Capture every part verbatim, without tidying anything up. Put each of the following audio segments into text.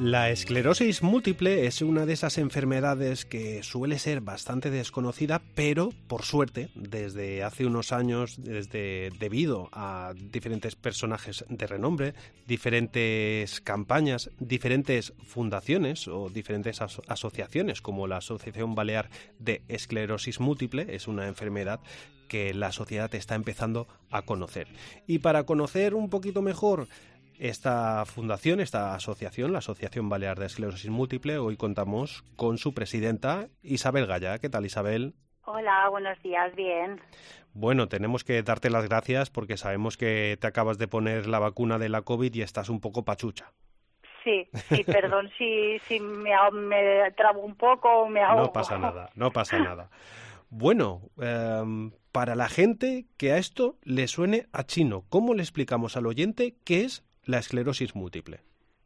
La esclerosis múltiple es una de esas enfermedades que suele ser bastante desconocida, pero por suerte, desde hace unos años, desde debido a diferentes personajes de renombre, diferentes campañas, diferentes fundaciones o diferentes aso- asociaciones, como la Asociación Balear de Esclerosis Múltiple, es una enfermedad que la sociedad está empezando a conocer. Y para conocer un poquito mejor esta fundación, esta asociación, la Asociación Balear de Esclerosis Múltiple, hoy contamos con su presidenta, Isabel Gaya. ¿Qué tal, Isabel? Hola, buenos días, bien. Bueno, tenemos que darte las gracias porque sabemos que te acabas de poner la vacuna de la COVID y estás un poco pachucha. Sí, sí, perdón si, si me, ahogo- me trabo un poco o me ahogo. No pasa nada, no pasa nada. Bueno, eh, para la gente que a esto le suene a chino, ¿cómo le explicamos al oyente qué es la esclerosis múltiple?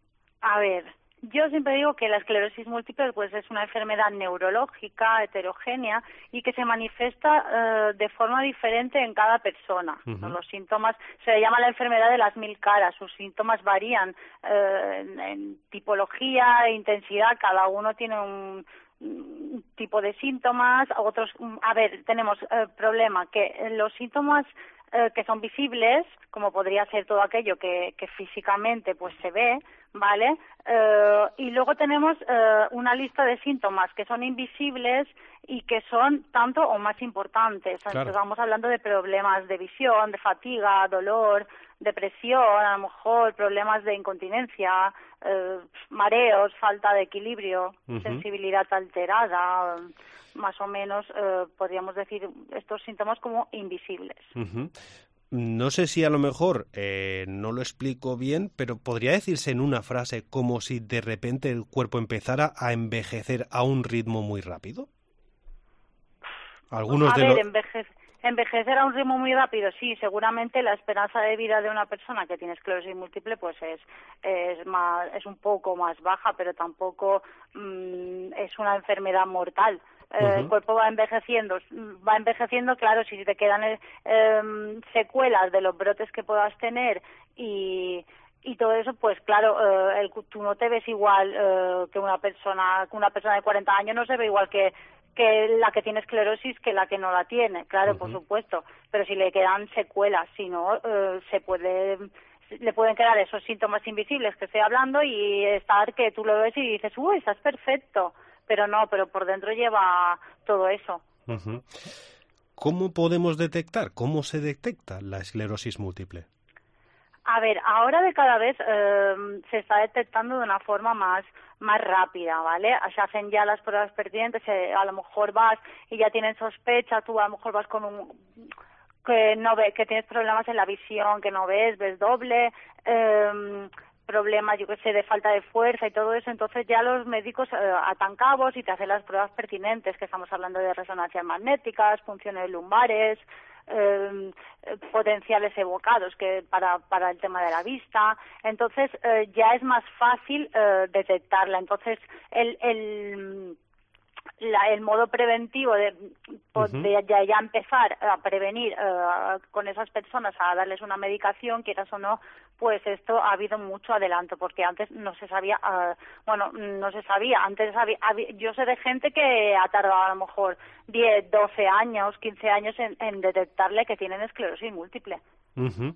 A ver, yo siempre digo que la esclerosis múltiple pues es una enfermedad neurológica heterogénea y que se manifiesta eh, de forma diferente en cada persona. Uh-huh. Los síntomas, se le llama la enfermedad de las mil caras, sus síntomas varían eh, en, en tipología e intensidad, cada uno tiene un un tipo de síntomas, otros, a ver, tenemos eh, problema que los síntomas eh, que son visibles, como podría ser todo aquello que, que físicamente pues se ve, ¿vale? Eh, y luego tenemos eh, una lista de síntomas que son invisibles y que son tanto o más importantes. Claro. Entonces vamos hablando de problemas de visión, de fatiga, dolor, depresión, a lo mejor problemas de incontinencia, eh, mareos, falta de equilibrio, uh-huh. sensibilidad alterada, más o menos eh, podríamos decir estos síntomas como invisibles. Uh-huh. No sé si a lo mejor eh, no lo explico bien, pero podría decirse en una frase como si de repente el cuerpo empezara a envejecer a un ritmo muy rápido. Algunos a de ver, los... envejecer. Envejecer a un ritmo muy rápido, sí, seguramente la esperanza de vida de una persona que tiene esclerosis múltiple pues es es más es un poco más baja, pero tampoco mmm, es una enfermedad mortal. Uh-huh. Eh, el cuerpo va envejeciendo, va envejeciendo, claro, si te quedan eh, secuelas de los brotes que puedas tener y y todo eso, pues claro, eh, el, tú no te ves igual eh, que una persona, que una persona de cuarenta años no se ve igual que que la que tiene esclerosis que la que no la tiene, claro, uh-huh. por supuesto, pero si le quedan secuelas, si no, eh, se puede, le pueden quedar esos síntomas invisibles que estoy hablando y estar que tú lo ves y dices, uy, estás perfecto, pero no, pero por dentro lleva todo eso. Uh-huh. ¿Cómo podemos detectar, cómo se detecta la esclerosis múltiple? A ver, ahora de cada vez eh, se está detectando de una forma más más rápida, ¿vale? Se hacen ya las pruebas pertinentes, eh, a lo mejor vas y ya tienen sospecha, tú a lo mejor vas con un que no ve, que tienes problemas en la visión, que no ves, ves doble, eh, problemas, yo qué sé, de falta de fuerza y todo eso, entonces ya los médicos eh, atan cabos y te hacen las pruebas pertinentes, que estamos hablando de resonancias magnéticas, funciones lumbares, Eh, potenciales evocados que para para el tema de la vista, entonces eh, ya es más fácil eh, detectarla. Entonces el el la, el modo preventivo de, uh-huh. de, de ya empezar a prevenir uh, con esas personas, a darles una medicación, quieras o no, pues esto ha habido mucho adelanto, porque antes no se sabía, uh, bueno, no se sabía, antes había, había, yo sé de gente que ha tardado a lo mejor diez, doce años, quince años en, en detectarle que tienen esclerosis múltiple. Uh-huh.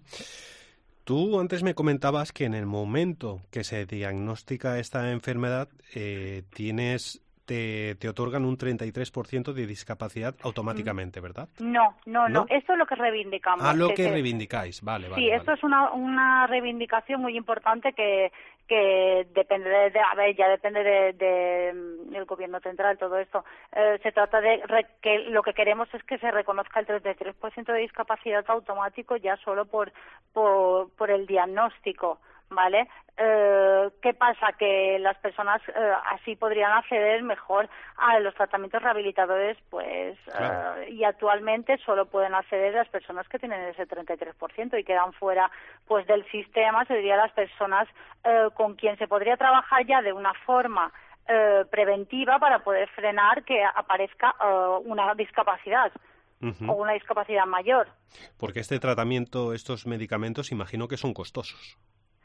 Tú antes me comentabas que en el momento que se diagnostica esta enfermedad eh, tienes... Te, te otorgan un treinta y tres por ciento de discapacidad automáticamente, ¿verdad? No, no, no, no. Esto es lo que reivindicamos. Ah, lo que, que, que reivindicáis, vale, vale. Sí, vale. esto es una, una reivindicación muy importante que que depende de, de a ver, ya depende de, de, de el gobierno central, todo esto. Eh, se trata de re, que lo que queremos es que se reconozca el treinta y tres por ciento de discapacidad automático ya solo por por, por el diagnóstico, ¿vale? Eh, ¿Qué pasa? Que las personas eh, así podrían acceder mejor a los tratamientos rehabilitadores, pues, claro. eh, y actualmente solo pueden acceder las personas que tienen ese treinta y tres por ciento y quedan fuera, pues, del sistema, serían las personas eh, con quien se podría trabajar ya de una forma eh, preventiva para poder frenar que aparezca eh, una discapacidad. Uh-huh. O una discapacidad mayor. Porque este tratamiento, estos medicamentos, imagino que son costosos.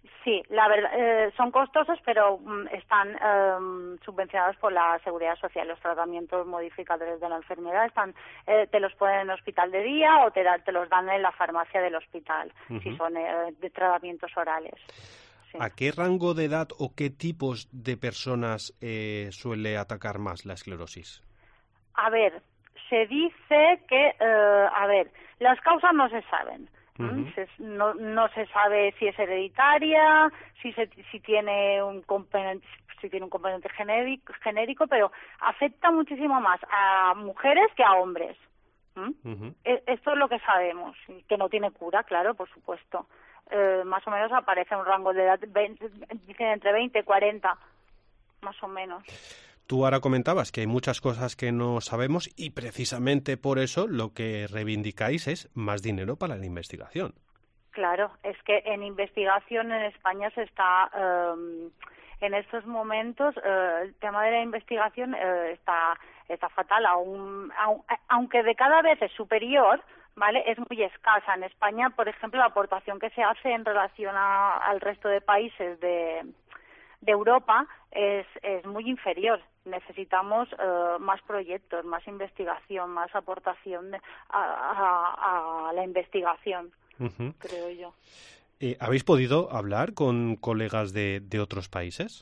Sí, la verdad, eh, son costosos, pero mm, están eh, subvencionados por la Seguridad Social. Los tratamientos modificadores de la enfermedad están, eh, te los ponen en el hospital de día o te, da, te los dan en la farmacia del hospital, uh-huh. si son eh, de tratamientos orales. Sí. ¿A qué rango de edad o qué tipos de personas eh, suele atacar más la esclerosis? A ver, se dice que, eh, a ver, las causas no se saben. Uh-huh. Se, no, no se sabe si es hereditaria, si se, si tiene un componente, si tiene un componente genérico, genérico, pero afecta muchísimo más a mujeres que a hombres. ¿Mm? Uh-huh. E- esto es lo que sabemos, que no tiene cura, claro, por supuesto. Eh, más o menos aparece un rango de edad, veinte, dicen entre veinte y cuarenta, más o menos. Tú ahora comentabas que hay muchas cosas que no sabemos y precisamente por eso lo que reivindicáis es más dinero para la investigación. Claro, es que en investigación en España se está, eh, en estos momentos, eh, el tema de la investigación eh, está, está fatal, aún, aún, aunque de cada vez es superior, ¿vale? Es muy escasa. En España, por ejemplo, la aportación que se hace en relación a, al resto de países de... de Europa es, es muy inferior. Necesitamos uh, más proyectos, más investigación, más aportación de, a, a, a la investigación, uh-huh. creo yo. Eh, ¿Habéis podido hablar con colegas de, de otros países?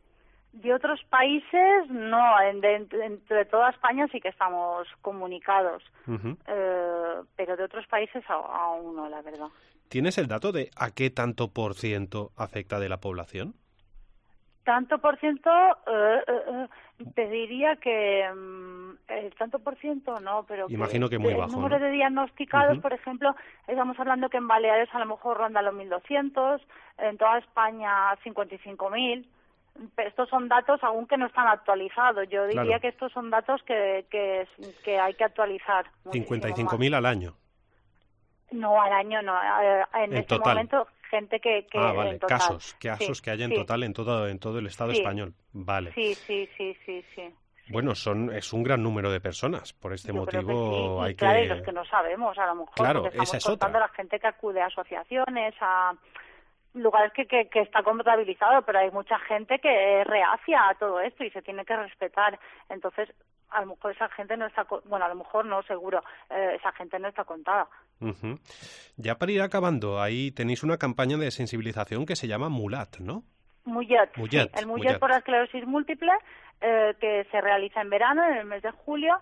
De otros países, no. En, de, entre toda España sí que estamos comunicados, uh-huh. eh, pero de otros países a, aún no, la verdad. ¿Tienes el dato de a qué tanto por ciento afecta de la población? Tanto por ciento, eh, eh, te diría que um, el tanto por ciento no, pero imagino que, que muy el bajo, número ¿no? de diagnosticados, uh-huh. por ejemplo, estamos hablando que en Baleares a lo mejor ronda los mil doscientos, en toda España cincuenta y cinco mil. Estos son datos aún que no están actualizados. Yo diría claro. que estos son datos que, que, que hay que actualizar. cincuenta y cinco mil al año. No, al año no. En, en este total. momento, gente que... que ah, vale, en total. casos, casos sí, que haya en sí. total en todo en todo el Estado sí. español. Vale. Sí, sí, sí, sí, sí. Bueno, son es un gran número de personas. Por este Yo motivo creo que sí. hay y, claro, que... y los que no sabemos, a lo mejor, claro, porque estamos esa es contando otra. a la gente que acude a asociaciones, a lugares que, que, que está contabilizado, pero hay mucha gente que es reacia a todo esto y se tiene que respetar. Entonces, a lo mejor esa gente no está, bueno, a lo mejor no, seguro, eh, esa gente no está contada. Uh-huh. Ya para ir acabando, ahí tenéis una campaña de sensibilización que se llama MULAT, ¿no? Muyet, Muyet, sí, el Muyet, Muyet por la esclerosis múltiple, eh, que se realiza en verano, en el mes de julio,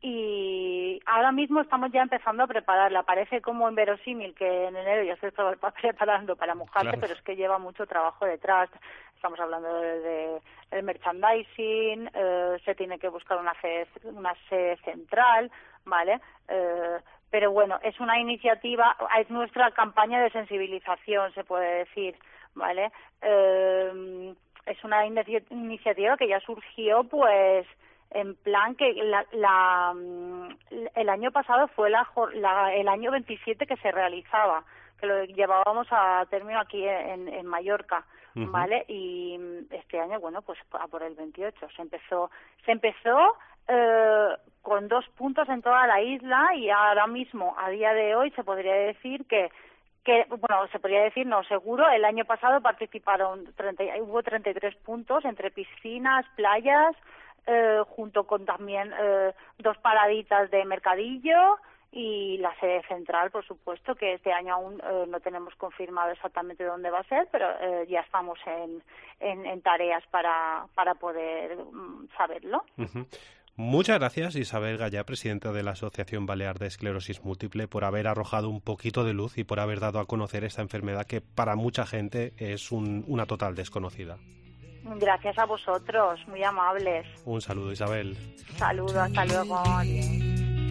y ahora mismo estamos ya empezando a prepararla. Parece como inverosímil que en enero ya se está preparando para mojarse, claro. pero es que lleva mucho trabajo detrás. Estamos hablando de, de el merchandising, eh, se tiene que buscar una sede, una sede central, ¿vale? Eh, pero bueno, es una iniciativa, es nuestra campaña de sensibilización, se puede decir, ¿vale? Eh, es una inici- iniciativa que ya surgió, pues, en plan que la, la, el año pasado fue la, la, el año veintisiete que se realizaba, que lo llevábamos a término aquí en, en Mallorca, uh-huh. ¿vale? Y este año, bueno, pues a por el veintiocho. Se empezó, se empezó eh, con dos puntos en toda la isla y ahora mismo, a día de hoy, se podría decir que que bueno, se podría decir, no, seguro, el año pasado participaron, treinta, hubo treinta y tres puntos entre piscinas, playas, eh, junto con también eh, dos paraditas de mercadillo y la sede central, por supuesto, que este año aún eh, no tenemos confirmado exactamente dónde va a ser, pero eh, ya estamos en, en, en tareas para, para poder um, saberlo. Uh-huh. Muchas gracias, Isabel Gallá, presidenta de la Asociación Balear de Esclerosis Múltiple, por haber arrojado un poquito de luz y por haber dado a conocer esta enfermedad que para mucha gente es un, una total desconocida. Gracias a vosotros, muy amables. Un saludo, Isabel. Saludos, hasta luego.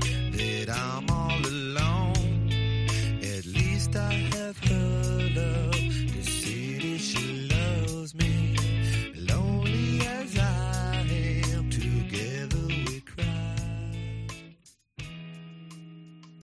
Adiós.